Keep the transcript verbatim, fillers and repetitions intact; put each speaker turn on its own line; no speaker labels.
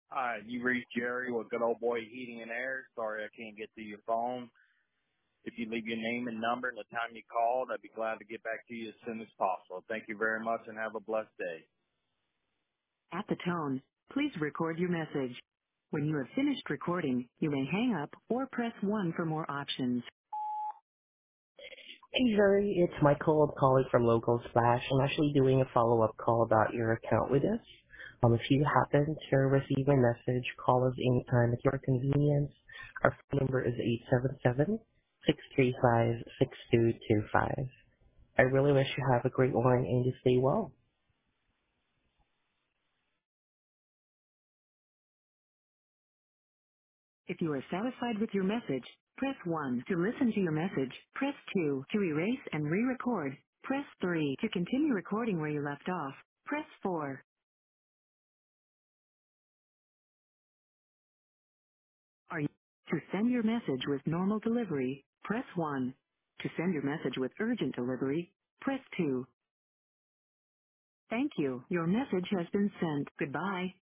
Hi, you reached Jerry with Good Old Boy Heating and Air. Sorry I can't get to your phone. If you leave your name and number and the time you called, I'd be glad to get back to you as soon as possible. Thank you very much and have a blessed day.
At the tone, please record your message. When you have finished recording, you may hang up or press one for more options.
Hey Jerry, it's Michael. I'm calling from Local Splash. I'm actually doing a follow-up call about your account with us. Um, if you happen to receive a message, call us anytime at your convenience. Our phone number is eight seven seven, six three five, six two two five. I really wish you have a great one and you stay well.
If you are satisfied with your message, press one. To listen to your message, press two. To erase and re-record, press three. To continue recording where you left off, press four. Are you to send your message with normal delivery, press one. To send your message with urgent delivery, press two. Thank you. Your message has been sent. Goodbye.